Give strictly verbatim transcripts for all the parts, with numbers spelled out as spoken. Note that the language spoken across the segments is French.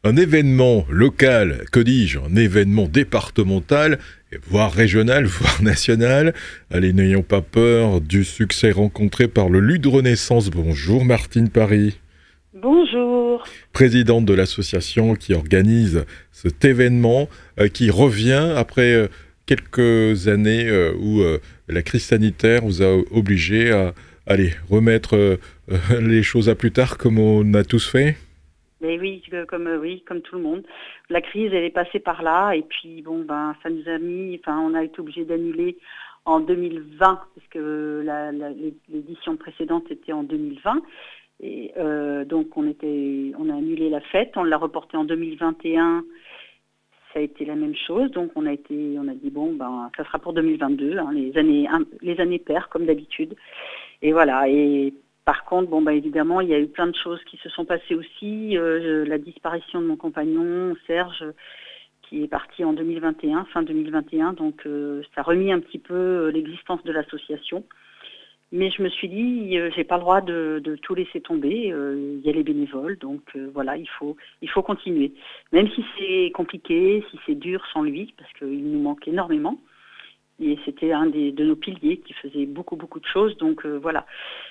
Un événement local, que dis-je, un événement départemental, voire régional, voire national. Allez, n'ayons pas peur du succès rencontré par le Lude Renaissance. Bonjour Martine Paris. Bonjour. Présidente de l'association qui organise cet événement, euh, qui revient après euh, quelques années euh, où euh, la crise sanitaire vous a obligé à allez, remettre euh, les choses à plus tard comme on a tous fait. Mais oui, comme euh, oui, comme tout le monde. La crise, elle est passée par là, et puis bon, ben, ça nous a mis, enfin, on a été obligé d'annuler en deux mille vingt, parce que la, la, l'édition précédente était en deux mille vingt, et euh, donc on était, on a annulé la fête, on l'a reportée en deux mille vingt et un. Ça a été la même chose, donc on a été, on a dit bon, ben, ça sera pour deux mille vingt-deux, hein, les années, les années paires comme d'habitude, et voilà. Et par contre, bon, bah, évidemment, il y a eu plein de choses qui se sont passées aussi. Euh, la disparition de mon compagnon, Serge, qui est parti en deux mille vingt et un, fin deux mille vingt et un. Donc, euh, ça a remis un petit peu l'existence de l'association. Mais je me suis dit, euh, j'ai pas le droit de, de tout laisser tomber. Euh, il y a les bénévoles, donc euh, voilà, il faut, il faut continuer. Même si c'est compliqué, si c'est dur sans lui, parce qu'il nous manque énormément. Et c'était un des, de nos piliers qui faisait beaucoup, beaucoup de choses. Donc euh, voilà.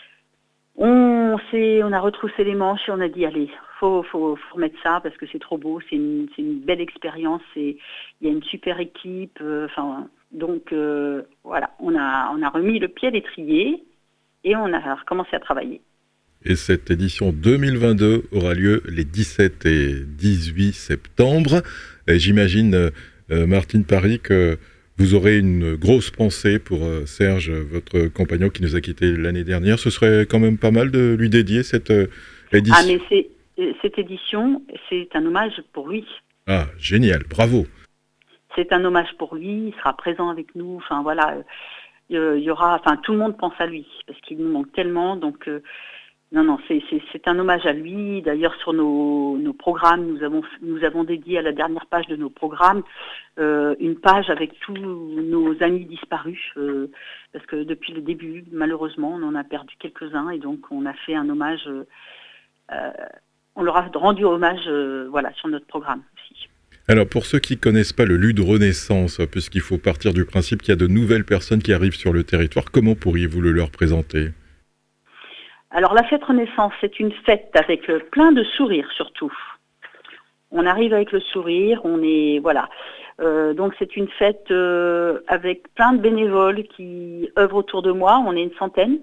On, on a retroussé les manches et on a dit allez, faut, faut, faut remettre ça parce que c'est trop beau, c'est une, c'est une belle expérience, et il y a une super équipe. Euh, enfin, donc euh, voilà, on a, on a remis le pied à l'étrier et on a recommencé à travailler. Et cette édition deux mille vingt-deux aura lieu les dix-sept et dix-huit septembre. Et j'imagine, euh, Martine Paris, que vous aurez une grosse pensée pour euh, Serge, votre compagnon qui nous a quittés l'année dernière. Ce serait quand même pas mal de lui dédier cette euh, édition. Ah, mais c'est, cette édition, c'est un hommage pour lui. Ah, génial, bravo. C'est un hommage pour lui, il sera présent avec nous, enfin voilà, euh, il y aura, enfin tout le monde pense à lui, parce qu'il nous manque tellement, donc... Euh, Non, non, c'est, c'est, c'est un hommage à lui. D'ailleurs, sur nos, nos programmes, nous avons, nous avons dédié à la dernière page de nos programmes euh, une page avec tous nos amis disparus, euh, parce que depuis le début, malheureusement, on en a perdu quelques-uns, et donc on a fait un hommage, euh, euh, on leur a rendu hommage, euh, voilà, sur notre programme aussi. Alors, pour ceux qui ne connaissent pas le Lude Renaissance, puisqu'il faut partir du principe qu'il y a de nouvelles personnes qui arrivent sur le territoire, comment pourriez-vous le leur présenter ? Alors la fête Renaissance, c'est une fête avec plein de sourires surtout. On arrive avec le sourire, on est, voilà. Euh, donc c'est une fête euh, avec plein de bénévoles qui œuvrent autour de moi, on est une centaine.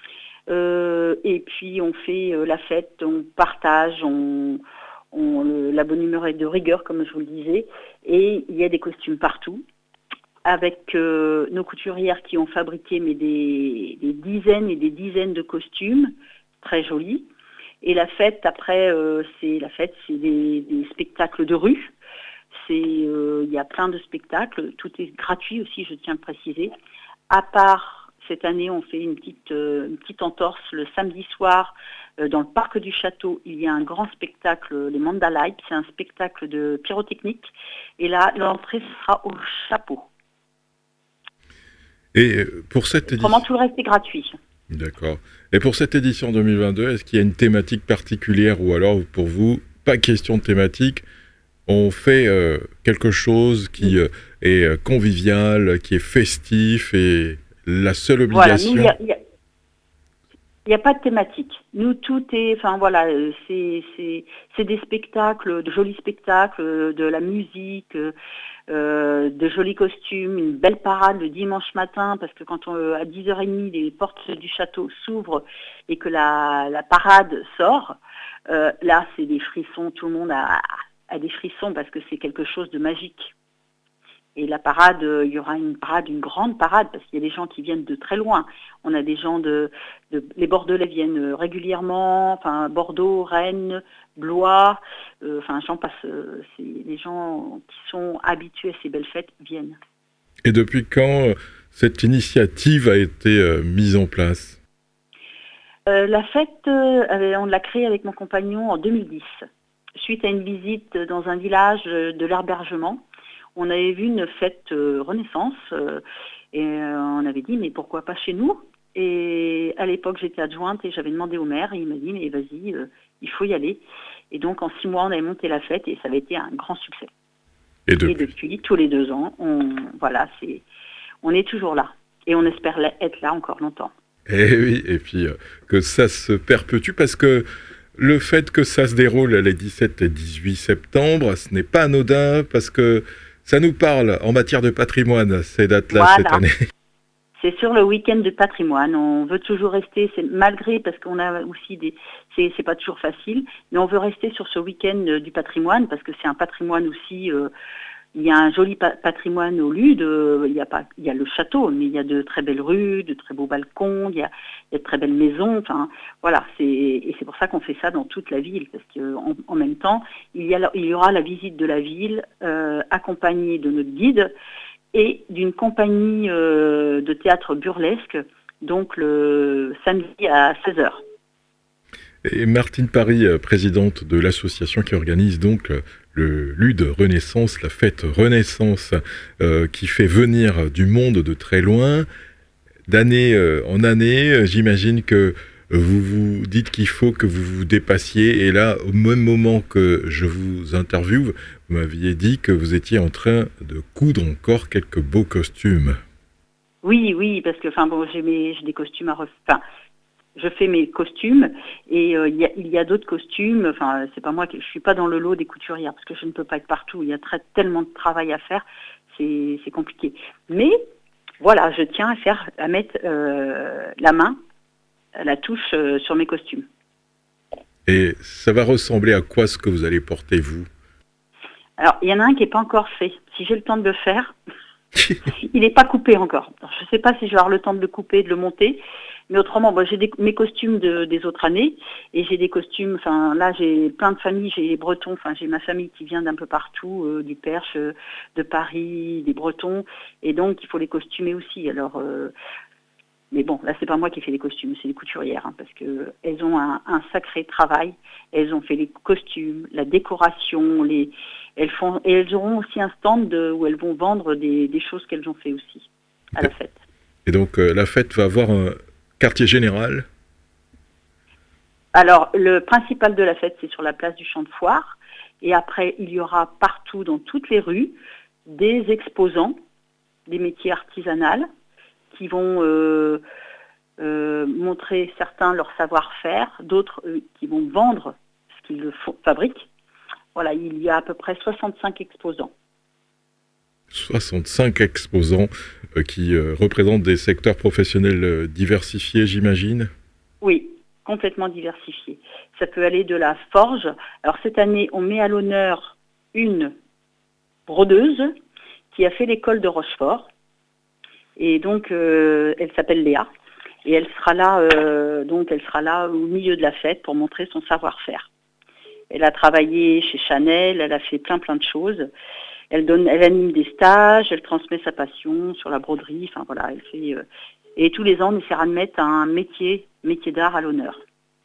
Euh, et puis on fait euh, la fête, on partage, on, on, le, la bonne humeur est de rigueur comme je vous le disais. Et il y a des costumes partout, avec euh, nos couturières qui ont fabriqué mais des, des dizaines et des dizaines de costumes, très jolis. Et la fête, après, euh, c'est la fête, c'est des, des spectacles de rue. C'est, euh, il y a plein de spectacles, tout est gratuit aussi, je tiens à le préciser. À part, cette année, on fait une petite, euh, une petite entorse le samedi soir euh, dans le parc du château. Il y a un grand spectacle, les Mandalights, c'est un spectacle de pyrotechnique. Et là, l'entrée sera au chapeau. Et pour cette édition... Comment tout le reste est gratuit. D'accord. Et pour cette édition deux mille vingt-deux, est-ce qu'il y a une thématique particulière, ou alors pour vous, pas question de thématique, on fait euh, quelque chose qui euh, est convivial, qui est festif, et la seule obligation... Voilà, il n'y a, a, a pas de thématique. Nous, tout est... Enfin voilà, c'est, c'est, c'est des spectacles, de jolis spectacles, de la musique... Euh, de jolis costumes, une belle parade le dimanche matin, parce que quand on, à dix heures trente, les portes du château s'ouvrent et que la, la parade sort, euh, là c'est des frissons, tout le monde a, a des frissons parce que c'est quelque chose de magique. Et la parade, euh, il y aura une parade, une grande parade, parce qu'il y a des gens qui viennent de très loin. On a des gens de... de les Bordelais viennent régulièrement, enfin Bordeaux, Rennes, Blois, euh, enfin j'en passe. Euh, c'est, les gens qui sont habitués à ces belles fêtes viennent. Et depuis quand euh, cette initiative a été euh, mise en place ? euh, La fête, euh, on l'a créée avec mon compagnon en deux mille dix, suite à une visite dans un village de l'Herbergement. On avait vu une fête euh, Renaissance euh, et euh, on avait dit mais pourquoi pas chez nous ? Et à l'époque j'étais adjointe et j'avais demandé au maire et il m'a dit mais vas-y, euh, il faut y aller. Et donc, en six mois, on avait monté la fête et ça avait été un grand succès. Et depuis, et depuis tous les deux ans, on, voilà, c'est, on est toujours là. Et on espère être là encore longtemps. Et oui, et puis euh, que ça se perpétue, parce que le fait que ça se déroule les dix-sept et dix-huit septembre, ce n'est pas anodin, parce que ça nous parle en matière de patrimoine, ces dates-là, voilà. Cette année. C'est sur le week-end de patrimoine. On veut toujours rester, c'est, malgré, parce qu'on a aussi des... C'est, c'est pas toujours facile, mais on veut rester sur ce week-end du patrimoine, parce que c'est un patrimoine aussi... Euh, il y a un joli patrimoine au Lude, il y a pas, il y a le château, mais il y a de très belles rues, de très beaux balcons, il y a, il y a de très belles maisons, enfin, voilà, c'est, et c'est pour ça qu'on fait ça dans toute la ville, parce qu'en en même temps, il y, a, il y aura la visite de la ville, euh, accompagnée de notre guide, et d'une compagnie euh, de théâtre burlesque, donc le samedi à seize heures. Et Martine Paris, présidente de l'association qui organise donc le Lude Renaissance, la fête Renaissance, euh, qui fait venir du monde de très loin, d'année euh, en année. J'imagine que vous vous dites qu'il faut que vous vous dépassiez. Et là, au même moment que je vous interviewe, vous m'aviez dit que vous étiez en train de coudre encore quelques beaux costumes. Oui, oui, parce que enfin bon, j'ai, mes, j'ai des costumes à refaire. Enfin, je fais mes costumes et euh, il y a, il y a d'autres costumes. Enfin, c'est pas moi qui, je suis pas dans le lot des couturières parce que je ne peux pas être partout. Il y a très, tellement de travail à faire, c'est, c'est compliqué. Mais voilà, je tiens à faire, à mettre euh, la main, la touche euh, sur mes costumes. Et ça va ressembler à quoi ce que vous allez porter, vous ? Alors, il y en a un qui n'est pas encore fait. Si j'ai le temps de le faire, il n'est pas coupé encore. Alors, je ne sais pas si je vais avoir le temps de le couper, de le monter. Mais autrement, bon, j'ai des, mes costumes de, des autres années et j'ai des costumes, enfin là j'ai plein de familles, j'ai les Bretons, enfin j'ai ma famille qui vient d'un peu partout, euh, du Perche, euh, de Paris, des Bretons, et donc il faut les costumer aussi. Alors, euh, mais bon, là c'est pas moi qui fais les costumes, c'est les couturières, hein, parce que elles ont un, un sacré travail. Elles ont fait les costumes, la décoration, les, elles font, et elles auront aussi un stand de, où elles vont vendre des, des choses qu'elles ont fait aussi à la fête. Et donc euh, la fête va avoir un quartier général ? Alors, le principal de la fête, c'est sur la place du Champ de Foire. Et après, il y aura partout, dans toutes les rues, des exposants, des métiers artisanaux, qui vont euh, euh, montrer certains leur savoir-faire, d'autres euh, qui vont vendre ce qu'ils font, fabriquent. Voilà, il y a à peu près soixante-cinq exposants. soixante-cinq exposants euh, qui euh, représentent des secteurs professionnels euh, diversifiés, j'imagine ? Oui, complètement diversifiés. Ça peut aller de la forge. Alors cette année, on met à l'honneur une brodeuse qui a fait l'école de Rochefort. Et donc, euh, elle s'appelle Léa. Et elle sera là, euh, donc elle sera là au milieu de la fête pour montrer son savoir-faire. Elle a travaillé chez Chanel, elle a fait plein plein de choses. Elle donne, elle anime des stages, elle transmet sa passion sur la broderie. Enfin voilà, elle fait. Euh, et tous les ans, on essaiera de mettre un métier, métier d'art à l'honneur.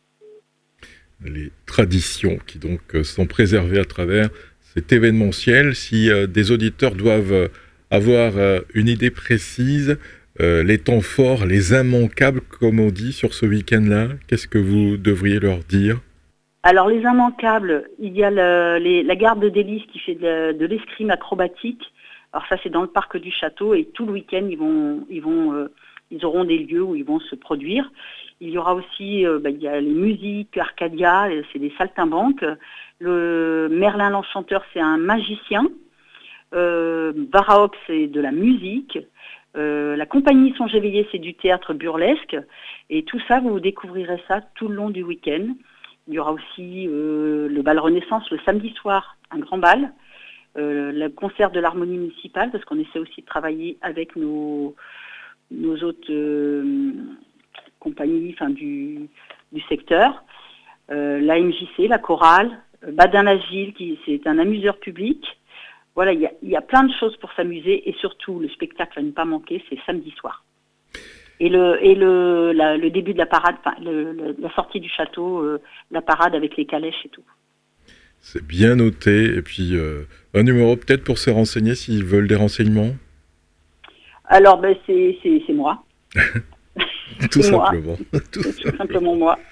Les traditions qui donc sont préservées à travers cet événementiel. Si euh, des auditeurs doivent euh, avoir euh, une idée précise, euh, les temps forts, les immanquables, comme on dit sur ce week-end-là, qu'est-ce que vous devriez leur dire ? Alors les immanquables, il y a le, les, la garde de délices qui fait de, de l'escrime acrobatique. Alors ça c'est dans le parc du château et tout le week-end ils vont, ils vont, euh, ils auront des lieux où ils vont se produire. Il y aura aussi, euh, bah, il y a les musiques, Arcadia, c'est des saltimbanques. Le Merlin l'Enchanteur c'est un magicien. Euh, Baraok c'est de la musique. Euh, la compagnie Songe éveillé c'est du théâtre burlesque. Et tout ça vous découvrirez ça tout le long du week-end. Il y aura aussi euh, le bal Renaissance le samedi soir, un grand bal, euh, le concert de l'harmonie municipale, parce qu'on essaie aussi de travailler avec nos, nos autres euh, compagnies enfin, du, du secteur, euh, la M J C, la chorale, euh, Badin-la-Gile, qui c'est un amuseur public. Voilà, il y a, il y a plein de choses pour s'amuser et surtout le spectacle à ne pas manquer, c'est samedi soir. Et le, et le, la, le début de la parade, enfin, le, le, la sortie du château, euh, la parade avec les calèches et tout. C'est bien noté. Et puis, euh, un numéro peut-être pour se renseigner s'ils veulent des renseignements ? Alors, ben, c'est, c'est, c'est moi. Tout c'est simplement. moi. Tout, tout simplement moi.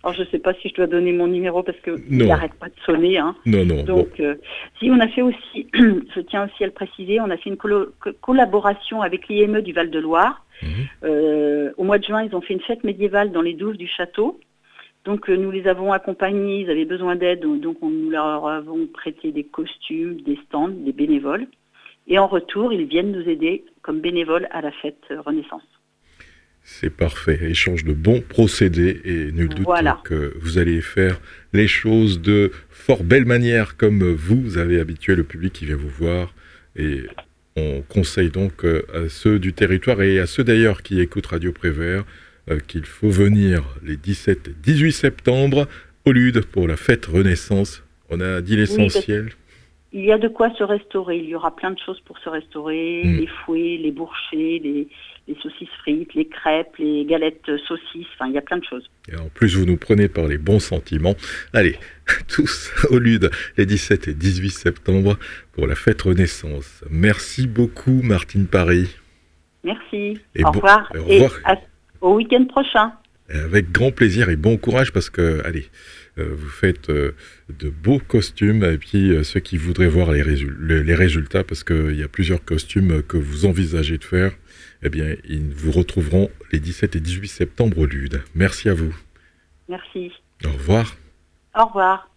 Alors, je ne sais pas si je dois donner mon numéro parce qu'il Non. n'arrête pas de sonner. Hein. Non, non. Donc, bon. euh, si on a fait aussi, je tiens aussi à le préciser, on a fait une colo- co- collaboration avec l'I M E du Val-de-Loire. Mhm. Euh, au mois de juin, ils ont fait une fête médiévale dans les douves du château. Donc, euh, nous les avons accompagnés, ils avaient besoin d'aide, donc donc on nous leur avons prêté des costumes, des stands, des bénévoles. Et en retour, ils viennent nous aider comme bénévoles à la fête euh, Renaissance. C'est parfait. Échange de bons procédés et nul doute Voilà. que vous allez faire les choses de fort belle manière comme vous avez habitué le public qui vient vous voir. Et on conseille donc euh, à ceux du territoire et à ceux d'ailleurs qui écoutent Radio Prévert euh, qu'il faut venir les dix-sept et dix-huit septembre au Lude pour la fête Renaissance. On a dit l'essentiel. Oui, il y a de quoi se restaurer. Il y aura plein de choses pour se restaurer. Mm. Les fouets, les bourchers, les, les saucisses frites, les crêpes, les galettes saucisses. Enfin, il y a plein de choses. Et en plus, vous nous prenez par les bons sentiments. Allez, tous au Lude les dix-sept et dix-huit septembre pour la fête Renaissance. Merci beaucoup, Martine Paris. Merci. Et au, bon- revoir. au revoir. Et à- au week-end prochain. Avec grand plaisir et bon courage parce que, allez, euh, vous faites euh, de beaux costumes et puis euh, ceux qui voudraient voir les, résul- le- les résultats, parce qu'il y a plusieurs costumes que vous envisagez de faire, eh bien, ils vous retrouveront les dix-sept et dix-huit septembre au Lude. Merci à vous. Merci. Au revoir. Au revoir.